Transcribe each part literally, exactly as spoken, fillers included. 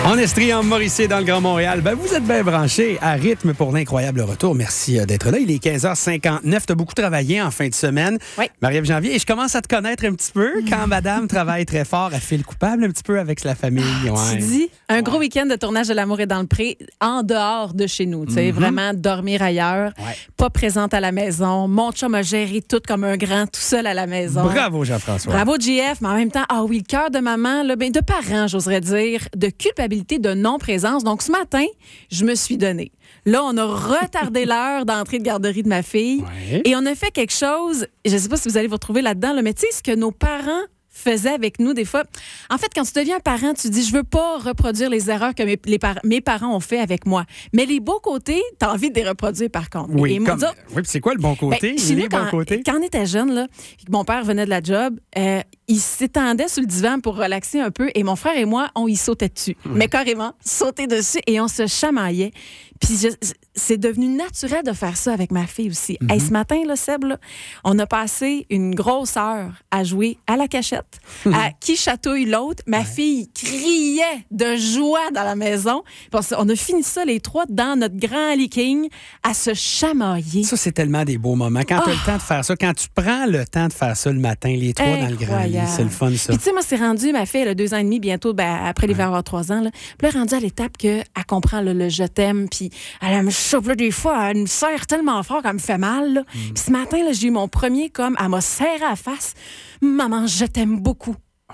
On est Estrie en Mauricie dans le Grand Montréal. Ben, vous êtes bien branchés à rythme pour l'incroyable retour. Merci d'être là. Il est quinze heures cinquante-neuf. Tu as beaucoup travaillé en fin de semaine. Oui. Marie-Ève Janvier. Et je commence à te connaître un petit peu. Quand madame travaille très fort, elle fait le coupable un petit peu avec la famille. Ouais. Tu dis, un Ouais. gros week-end de tournage de L'amour est dans le pré, en dehors de chez nous. Tu sais, Mm-hmm. vraiment dormir ailleurs, Ouais. pas présente à la maison. Mon chum a géré tout comme un grand, tout seul à la maison. Bravo, Jean-François. Bravo, J F, mais en même temps, ah oui, le cœur de maman, là, ben, de parents, j'oserais dire, de culpabilité, de non-présence. Donc, ce matin, je me suis donnée. Là, on a retardé l'heure d'entrée de garderie de ma fille Ouais. et on a fait quelque chose, je ne sais pas si vous allez vous retrouver là-dedans, là, mais tu sais, ce que nos parents faisaient avec nous des fois. En fait, quand tu deviens parent, tu dis, je veux pas reproduire les erreurs que mes, les par- mes parents ont fait avec moi. Mais les beaux côtés, tu as envie de les reproduire par contre. Oui, Et moi, comme... dire, oui, puis c'est quoi le bon côté? ben, chez les nous, bons quand, côtés? quand on était jeune, là, puis que mon père venait de la job, euh, il s'étendait sur le divan pour relaxer un peu et mon frère et moi, on y sautait dessus. Mmh. Mais carrément, sauter dessus et on se chamaillait. Puis je, c'est devenu naturel de faire ça avec ma fille aussi. Mmh. Hey, ce matin, là, Seb, là, on a passé une grosse heure à jouer à la cachette, à qui chatouille l'autre. Ma Ouais. fille criait de joie dans la maison. Parce qu'on a fini ça, les trois, dans notre grand lit king, à se chamailler. Ça, c'est tellement des beaux moments. Quand tu as Oh. le temps de faire ça, quand tu prends le temps de faire ça le matin, les trois dans le grand lit, Incroyable. c'est le fun, ça. Puis tu sais, moi, c'est rendu, ma fille, elle a deux ans et demi, bientôt, ben, après, elle va avoir trois ans. Là. Puis là, elle est rendue à l'étape qu'elle comprend là, le je t'aime, puis elle me chauffe, là, des fois, elle me serre tellement fort qu'elle me fait mal. Là. Puis ce matin, là, j'ai eu mon premier, comme, elle m'a serré à la face. Maman, je t'aime beaucoup.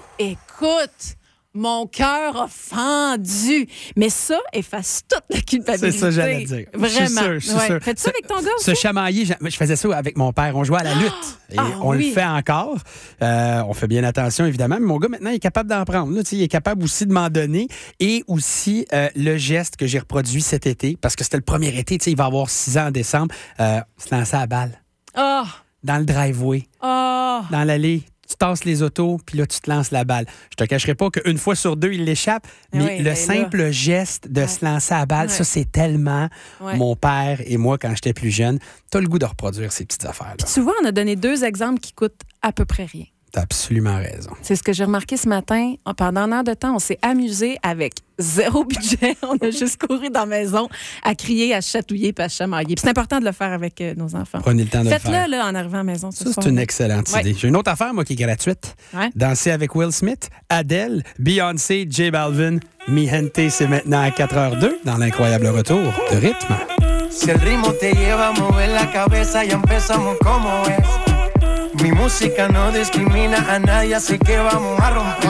Écoute, mon cœur a fendu. Mais ça efface toute la culpabilité. C'est ça, j'allais dire. Vraiment. Je suis sûr, je suis Ouais. sûr. Fais-tu ça avec ton gars Se aussi? chamailler, je je faisais ça avec mon père. On jouait à la lutte. Et Ah, on oui. le fait encore. Euh, on fait bien attention, évidemment. Mais mon gars, maintenant, il est capable d'en prendre. Là, tu sais, il est capable aussi de m'en donner. Et aussi, euh, le geste que j'ai reproduit cet été, parce que c'était le premier été, tu sais, il va avoir six ans en décembre, euh, se lancer à la balle. Oh, Dans le driveway, oh. dans l'allée. Tu tasses les autos, puis là, tu te lances la balle. Je te cacherai pas qu'une fois sur deux, il l'échappe, mais Oui, le ben simple là. geste de Ouais. se lancer à la balle, Ouais. ça, c'est tellement Ouais. mon père et moi, quand j'étais plus jeune. T'as le goût de reproduire ces petites affaires-là. Tu vois, on a donné deux exemples qui coûtent à peu près rien. T'as absolument raison. C'est ce que j'ai remarqué ce matin. Pendant un an de temps, on s'est amusé avec zéro budget. On a juste couru dans la maison à crier, à chatouiller puis à chamailler. Puis c'est important de le faire avec euh, nos enfants. Prenez le temps de le faire. Faites-le là, en arrivant à la maison ce Ça, soir. c'est une excellente Ouais. idée. J'ai une autre affaire, moi, qui est gratuite. Ouais. Danser avec Will Smith, Adele, Beyoncé, J Balvin, Mi Gente, c'est maintenant à quatre heures deux dans l'incroyable retour de rythme. Si el ritmo te lleva a mover la cabeza, ya empezamos como es. Mi música no discrimina a nadie, así que vamos a romper.